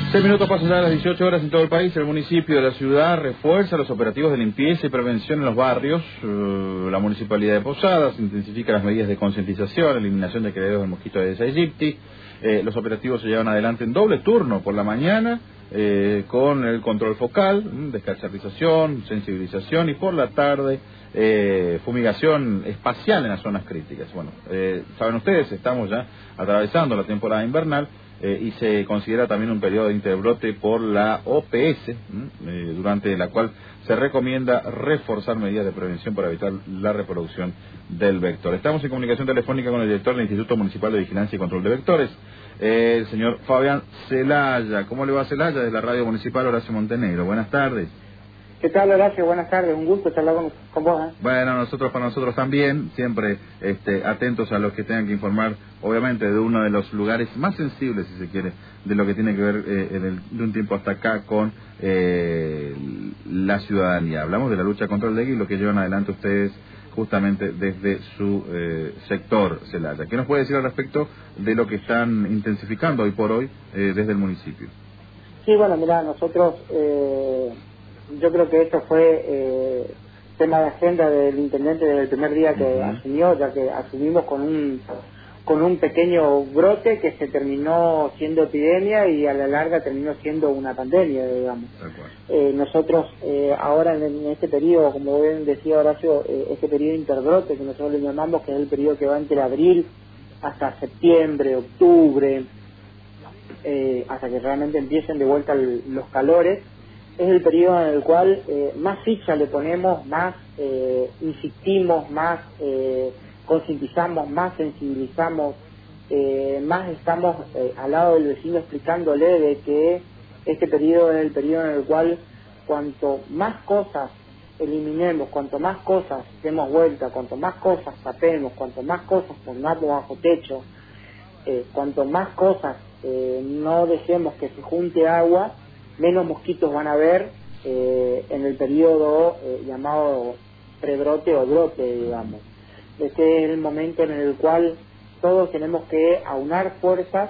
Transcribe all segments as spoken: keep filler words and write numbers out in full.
Seis minutos pasan ya a las dieciocho horas en todo el país. El municipio de la ciudad refuerza los operativos de limpieza y prevención en los barrios. Uh, la municipalidad de Posadas intensifica las medidas de concientización, eliminación de criaderos del mosquito Aedes aegypti. Eh, los operativos se llevan adelante en doble turno por la mañana, eh, con el control focal, mmm, descacharrización, sensibilización, y por la tarde eh, fumigación espacial en las zonas críticas. Bueno, eh, saben ustedes, estamos ya atravesando la temporada invernal. Eh, y se considera también un periodo de interbrote por la O P S, eh, durante la cual se recomienda reforzar medidas de prevención para evitar la reproducción del vector. Estamos en comunicación telefónica con el director del Instituto Municipal de Vigilancia y Control de Vectores, eh, el señor Fabián Celaya. ¿Cómo le va, Celaya? De la Radio Municipal Horacio Montenegro. Buenas tardes. ¿Qué tal, Horacio? Buenas tardes, un gusto charlar con, con vos. ¿eh? Bueno, nosotros para nosotros también, siempre este, atentos a los que tengan que informar, obviamente, de uno de los lugares más sensibles, si se quiere, de lo que tiene que ver eh, en el, de un tiempo hasta acá con eh, la ciudadanía. Hablamos de la lucha contra el dengue y lo que llevan adelante ustedes justamente desde su eh, sector, Celaya. ¿Qué nos puede decir al respecto de lo que están intensificando hoy por hoy eh, desde el municipio? Sí, bueno, mira, nosotros... Eh... Yo creo que esto fue eh, tema de agenda del intendente desde el primer día que uh-huh. asumió, ya que asumimos con un con un pequeño brote que se terminó siendo epidemia y a la larga terminó siendo una pandemia, digamos. Eh, nosotros eh, ahora en, en este periodo, como bien decía Horacio, eh, este periodo interbrote que nosotros le llamamos, que es el periodo que va entre abril hasta septiembre, octubre, eh, hasta que realmente empiecen de vuelta el, los calores, es el periodo en el cual eh, más ficha le ponemos, más eh, insistimos, más eh, concientizamos, más sensibilizamos, eh, más estamos eh, al lado del vecino explicándole de que este periodo es el periodo en el cual cuanto más cosas eliminemos, cuanto más cosas demos vuelta, cuanto más cosas tapemos, cuanto más cosas pongamos bajo techo, eh, cuanto más cosas eh, no dejemos que se junte agua, menos mosquitos van a haber eh, en el periodo eh, llamado prebrote o brote, digamos. Este es el momento en el cual todos tenemos que aunar fuerzas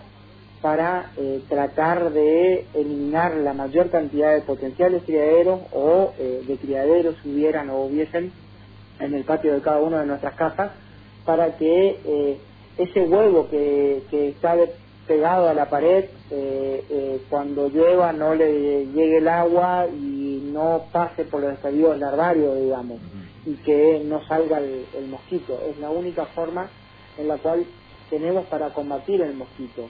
para eh, tratar de eliminar la mayor cantidad de potenciales criaderos o eh, de criaderos si hubieran o hubiesen en el patio de cada una de nuestras casas, para que eh, ese huevo que, que está de, pegado a la pared, eh, eh, cuando llueva no le llegue el agua y no pase por los estadios larvarios, digamos, y que no salga el, el mosquito. Es la única forma en la cual tenemos para combatir el mosquito,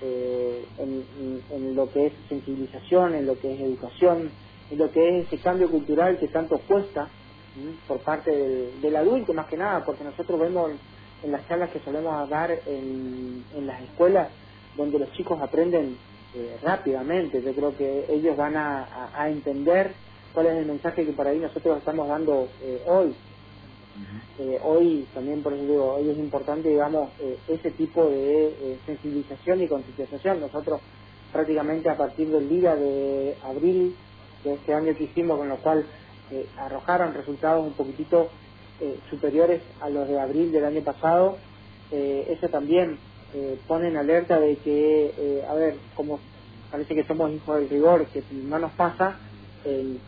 eh, en, en, en lo que es sensibilización, en lo que es educación, en lo que es ese cambio cultural que tanto cuesta ¿sí? por parte del, del adulto, más que nada, porque nosotros vemos en las charlas que solemos dar en, en las escuelas, donde los chicos aprenden eh, rápidamente. Yo creo que ellos van a, a, a entender cuál es el mensaje que por ahí nosotros estamos dando eh, hoy. Uh-huh. Eh, hoy también, por eso digo, hoy es importante, digamos, eh, ese tipo de eh, sensibilización y concientización. Nosotros prácticamente a partir del día de abril de este año que hicimos, con lo cual eh, arrojaron resultados un poquitito eh, superiores a los de abril del año pasado, eh, eso también Eh, ponen alerta de que, eh, a ver, como parece que somos hijos del rigor, que si no nos pasa, eh,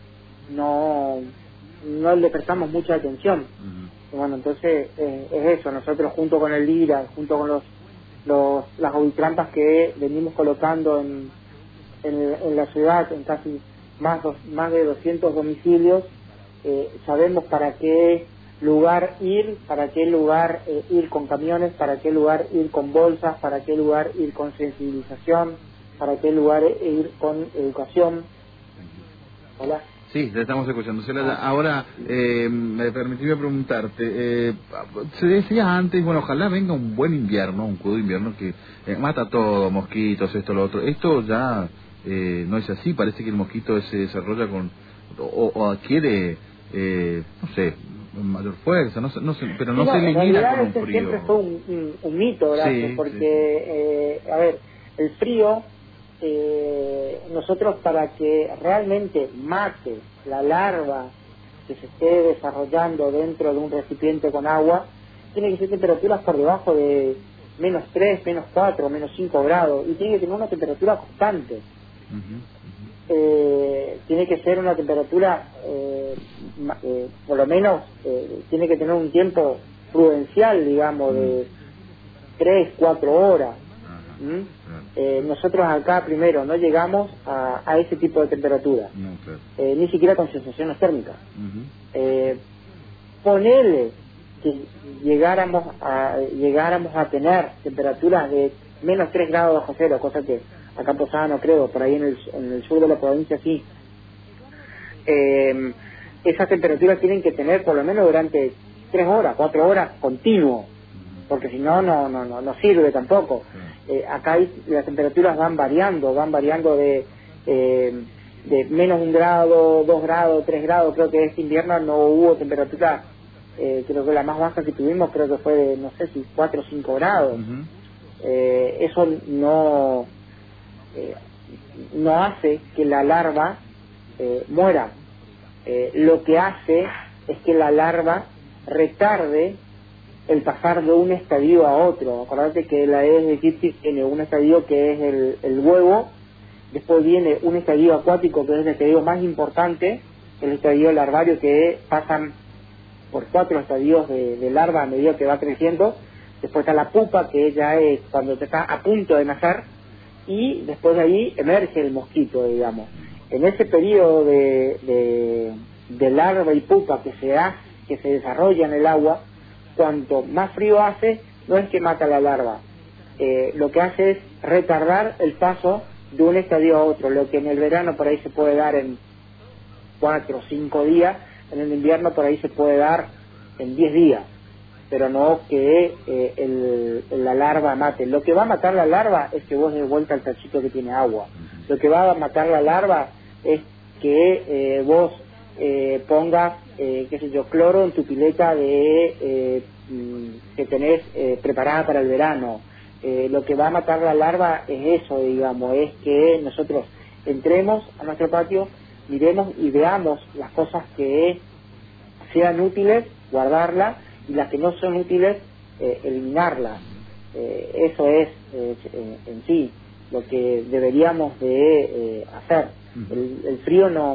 no no le prestamos mucha atención. Uh-huh. Y bueno, entonces eh, es eso, nosotros junto con el LIRA, junto con los, los las ovitrampas que venimos colocando en, en, en la ciudad, en casi más, dos, más de doscientos domicilios, eh, sabemos para qué lugar ir, para qué lugar eh, ir con camiones, para qué lugar ir con bolsas, para qué lugar ir con sensibilización, para qué lugar ir con educación. Hola. Sí, te estamos escuchando. Ahora, eh, me permití preguntarte, eh, se decía antes, bueno, ojalá venga un buen invierno, un crudo invierno que eh, mata todo, mosquitos, esto, lo otro. Esto ya eh, no es así, parece que el mosquito se desarrolla con, o, o adquiere, eh, no sé, mayor fuerza, no, no sé, pero no, no se elimina con un frío. Siempre fue un, un, un mito, Horacio, sí, porque, sí. Eh, a ver, el frío, eh, nosotros para que realmente mate la larva que se esté desarrollando dentro de un recipiente con agua, tiene que ser temperaturas por debajo de menos tres, menos cuatro, menos cinco grados, y tiene que tener una temperatura constante. Uh-huh, uh-huh. Eh, tiene que ser una temperatura, eh, eh, por lo menos, eh, tiene que tener un tiempo prudencial, digamos, de tres, cuatro horas. ¿Mm? Eh, nosotros acá primero no llegamos a, a ese tipo de temperatura, no, claro. eh, ni siquiera con sensaciones térmicas. Uh-huh. eh, ponerle que llegáramos a llegáramos a tener temperaturas de menos tres grados bajo cero, cosa que acá en Posada no creo, por ahí en el, en el sur de la provincia sí. Eh, esas temperaturas tienen que tener por lo menos durante tres horas, cuatro horas continuo, porque si no, no, no, no, no sirve tampoco. Eh, acá hay, las temperaturas van variando, van variando de, eh, de menos un grado, dos grados, tres grados. Creo que este invierno no hubo temperatura, eh, creo que la más baja que tuvimos creo que fue de, no sé si cuatro o cinco grados. Uh-huh. eh, eso no eh, no hace que la larva eh, muera. Eh, lo que hace es que la larva retarde el pasar de un estadio a otro. Acordate que la Aedes aegypti tiene un estadio que es el, el huevo, después viene un estadio acuático que es el estadio más importante, el estadio larvario, que pasan por cuatro estadios de, de larva a medida que va creciendo. Después está la pupa, que ya es cuando te está a punto de nacer, y después de ahí emerge el mosquito, digamos. En ese periodo de, de, de larva y pupa que se, ha, que se desarrolla en el agua, cuanto más frío hace, no es que mata la larva, eh, lo que hace es retardar el paso de un estadio a otro. Lo que en el verano por ahí se puede dar en cuatro o cinco días, en el invierno por ahí se puede dar en diez días, pero no que eh, el, la larva mate. Lo que va a matar la larva es que vos des vuelta al tachito que tiene agua. Lo que va a matar la larva es que eh, vos eh, pongas, eh, qué sé yo, cloro en tu pileta de eh, que tenés eh, preparada para el verano. Eh, lo que va a matar la larva es eso, digamos, es que nosotros entremos a nuestro patio, miremos y veamos las cosas que sean útiles, guardarlas, y las que no son útiles, eh, eliminarlas. Eh, eso es eh, en sí lo que deberíamos de eh, hacer. El, el frío no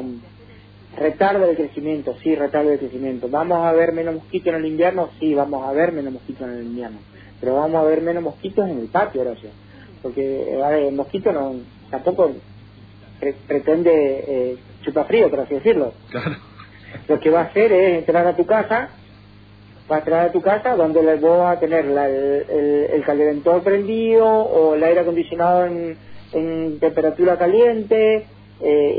retarda el crecimiento, sí, retarda el crecimiento. ¿Vamos a ver menos mosquitos en el invierno? Sí, vamos a ver menos mosquitos en el invierno, pero vamos a ver menos mosquitos en el patio, Horacio, porque a ver, el mosquito no, tampoco pre pretende eh, chupar frío, por así decirlo. Claro. Lo que va a hacer es entrar a tu casa, va a entrar a tu casa donde le vos vas a tener la, el, el, el calentador prendido o el aire acondicionado en, en temperatura caliente, eh,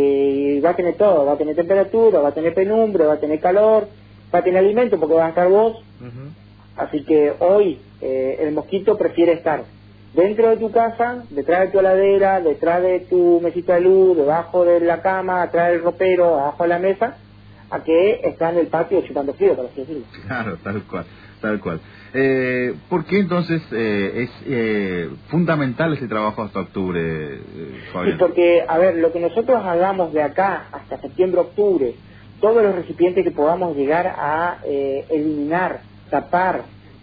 y va a tener todo, va a tener temperatura, va a tener penumbra, va a tener calor, va a tener alimento porque vas a estar vos. Uh-huh. Así que hoy eh, el mosquito prefiere estar dentro de tu casa, detrás de tu heladera, detrás de tu mesita de luz, debajo de la cama, atrás del ropero, abajo de la mesa, a que está en el patio chupando frío, por así decirlo. Claro, tal cual, tal cual. Eh, ¿Por qué entonces eh, es eh, fundamental ese trabajo hasta octubre, eh, Fabián? Sí, porque, a ver, lo que nosotros hagamos de acá hasta septiembre, octubre, todos los recipientes que podamos llegar a eh, eliminar, tapar,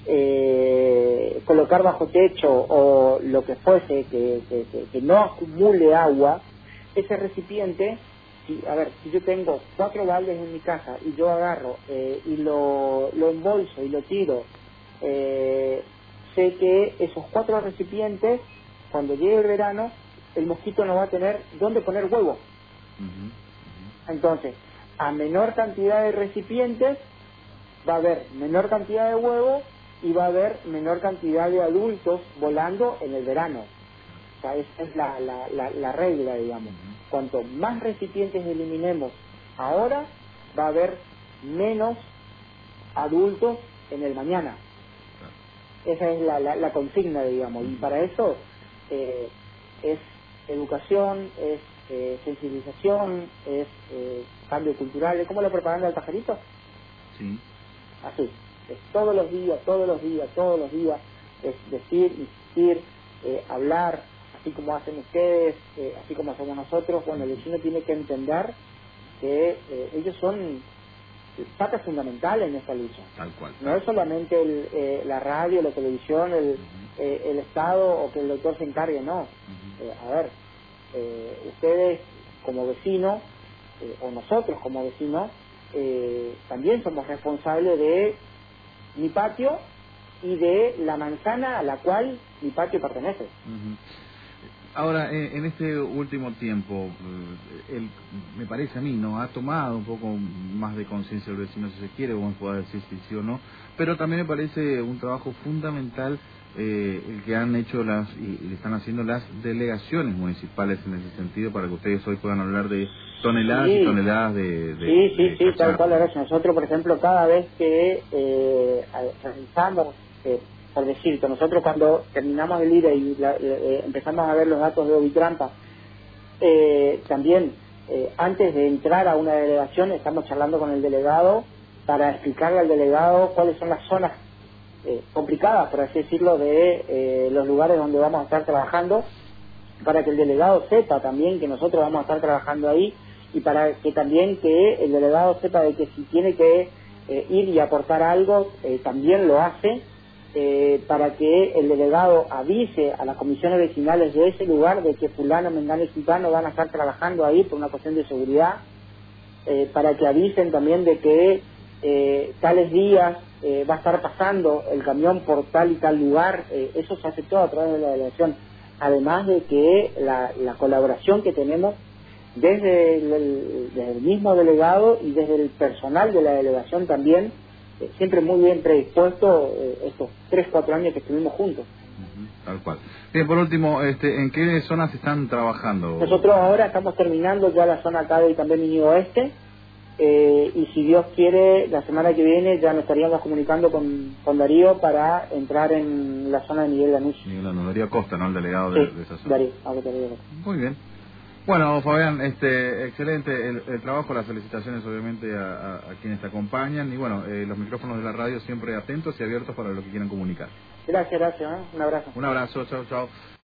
eh, colocar bajo techo o lo que fuese, que, que, que, que no acumule agua, ese recipiente... Si, a ver, si yo tengo cuatro baldes en mi casa y yo agarro eh, y lo, lo embolso y lo tiro, eh, sé que esos cuatro recipientes, cuando llegue el verano, el mosquito no va a tener dónde poner huevos. Uh-huh, uh-huh. Entonces, a menor cantidad de recipientes, va a haber menor cantidad de huevos y va a haber menor cantidad de adultos volando en el verano. O sea, esa es la, la, la, la regla, digamos. Cuanto más recipientes eliminemos ahora, va a haber menos adultos en el mañana. Esa es la, la, la consigna, digamos. Y para eso eh, es educación, es eh, sensibilización, es eh, cambio cultural. ¿Es como la propaganda del pajarito? Sí. Así. Es todos los días, todos los días, todos los días. Es decir, insistir, eh, hablar, así como hacen ustedes, eh, así como hacemos nosotros. Bueno, el vecino tiene que entender que eh, ellos son parte fundamental en esta lucha. Tal cual. No es solamente el, eh, la radio, la televisión, el, uh-huh. eh, el Estado o que el doctor se encargue, no. Uh-huh. Eh, a ver, eh, ustedes como vecinos, eh, o nosotros como vecinos, eh, también somos responsables de mi patio y de la manzana a la cual mi patio pertenece. Uh-huh. Ahora, eh, en este último tiempo, eh, él, me parece a mí, ¿no? Ha tomado un poco más de conciencia el vecino, si se quiere, vos podés decir si sí o no, pero también me parece un trabajo fundamental eh, el que han hecho las y, y están haciendo las delegaciones municipales en ese sentido, para que ustedes hoy puedan hablar de toneladas Sí. y toneladas de... de Sí, sí, de sí, tal cacharro. cual, ahora nosotros, por ejemplo, cada vez que eh, realizamos, eh, por decirte, nosotros cuando terminamos el I R E y la, eh, empezamos a ver los datos de Ovitrampa, eh, también eh, antes de entrar a una delegación estamos charlando con el delegado para explicarle al delegado cuáles son las zonas eh, complicadas, por así decirlo, de eh, los lugares donde vamos a estar trabajando, para que el delegado sepa también que nosotros vamos a estar trabajando ahí, y para que también que el delegado sepa de que si tiene que eh, ir y aportar algo, eh, también lo hace, eh, para que el delegado avise a las comisiones vecinales de ese lugar de que fulano, mengano y sultano van a estar trabajando ahí por una cuestión de seguridad, eh, para que avisen también de que eh, tales días eh, va a estar pasando el camión por tal y tal lugar. Eh, eso se hace todo a través de la delegación, además de que la, la colaboración que tenemos desde el, desde el mismo delegado y desde el personal de la delegación también, eh, siempre muy bien predispuesto eh, estos tres, cuatro años que estuvimos juntos. Uh-huh, tal cual. Bien, por último, este, ¿en qué zonas están trabajando? Nosotros ahora estamos terminando ya la zona acá y también Niño Oeste, eh, y si Dios quiere, la semana que viene ya nos estaríamos comunicando con, con Darío para entrar en la zona de Miguel Lanús. Miguel Lanús, Darío Costa, ¿no? El delegado Sí, de, de esa zona. Darío, ahora Darío. Muy bien. Bueno, Fabián, este, excelente el, el trabajo, las felicitaciones obviamente a, a, a quienes te acompañan y bueno, eh, los micrófonos de la radio siempre atentos y abiertos para lo que quieran comunicar. Gracias, gracias, ¿eh? Un abrazo. Un abrazo, chao, chao.